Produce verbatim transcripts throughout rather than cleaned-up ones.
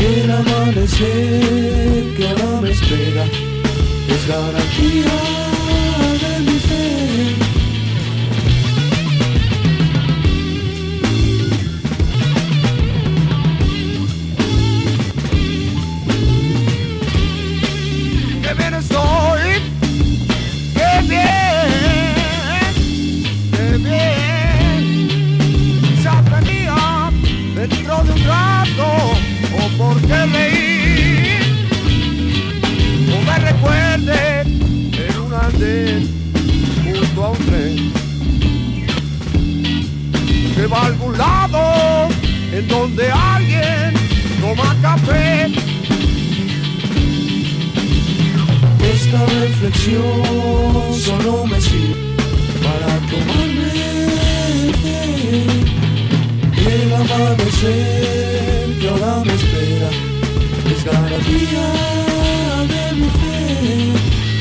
El amanecer que ahora me espera es garantía de mi fe. Qué bien estoy, qué bien, qué bien. Se aprendía dentro de un rato, o porque leí, o me recuerde en un andén junto a un tren que va a algún lado en donde alguien toma café. Esta reflexión solo me sirve para tomarme el amanecer que ahora me espera es garantía de mi fe.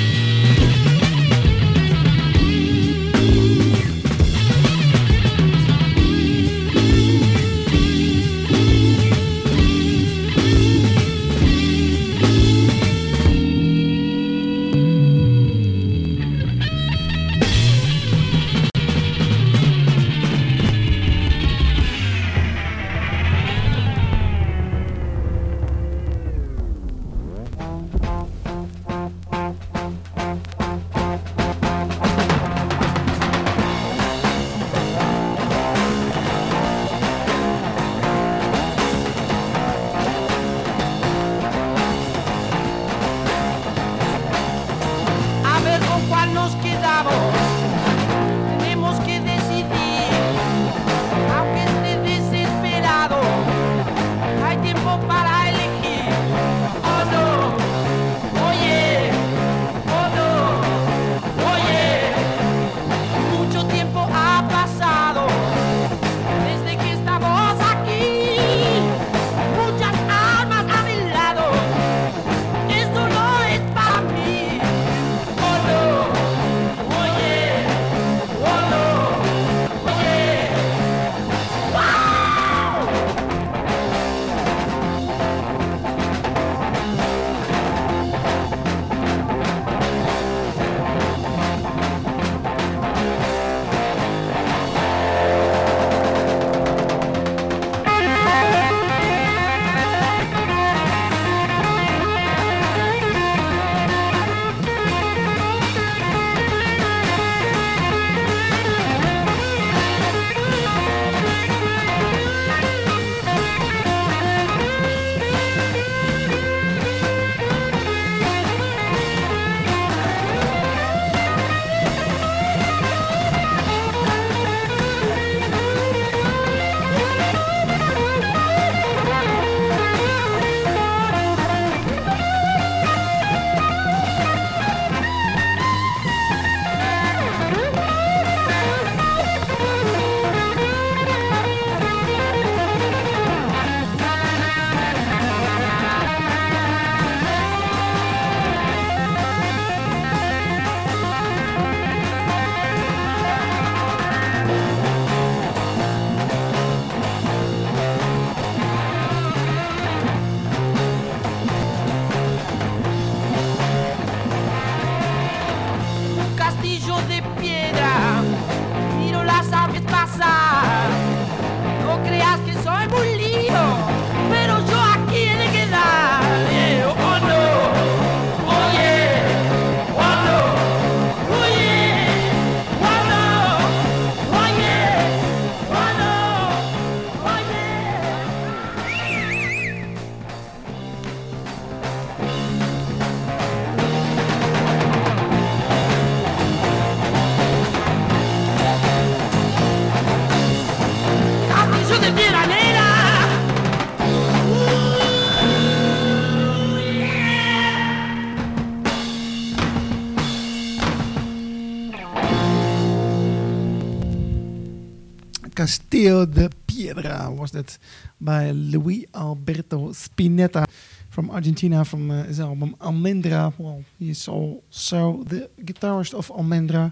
Castillo de Piedra was that by Luis Alberto Spinetta from Argentina, from uh, his album Almendra. Well, he's also the guitarist of Almendra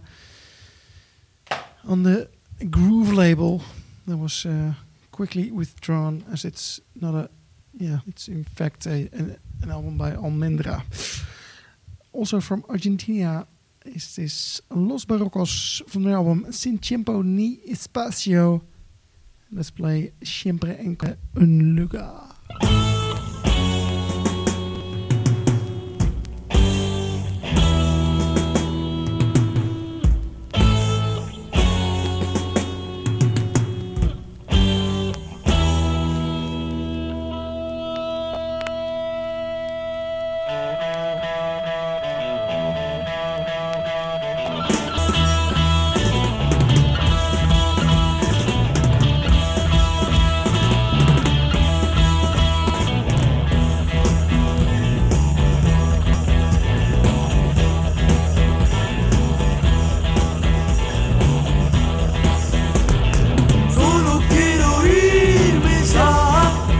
on the Groove label that was uh, quickly withdrawn as it's not a Yeah, it's in fact a, an, an album by Almendra. Also from Argentina is this Los Barrocos from their album Sin Tiempo Ni Espacio. Let's play Siempre en un lugar.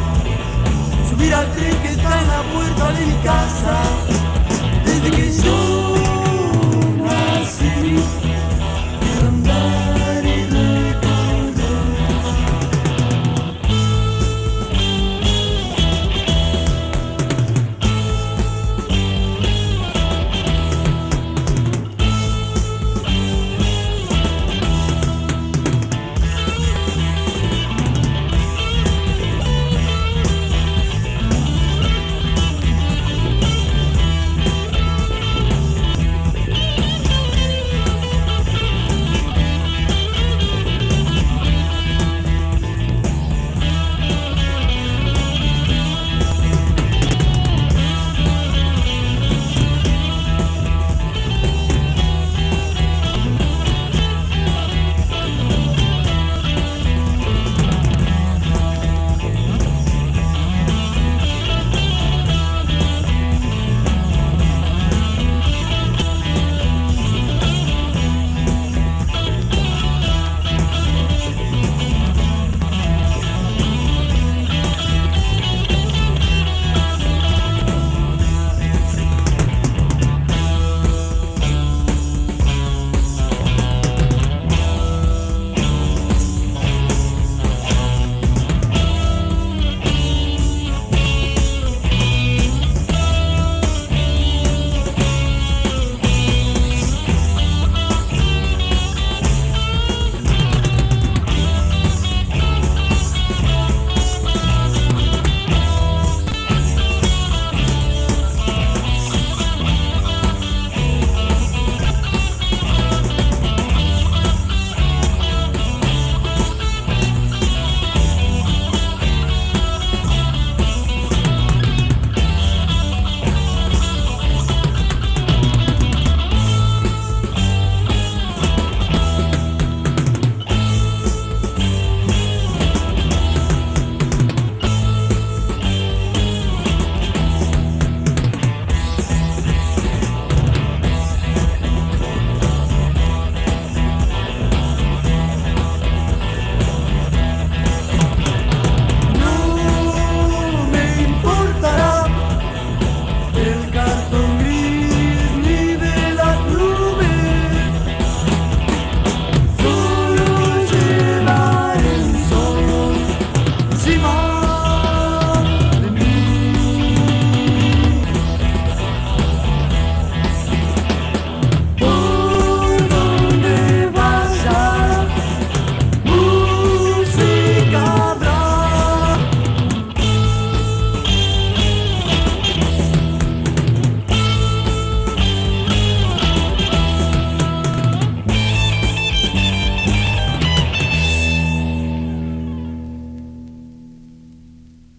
Al tren que está en la puerta de mi casa, desde que yo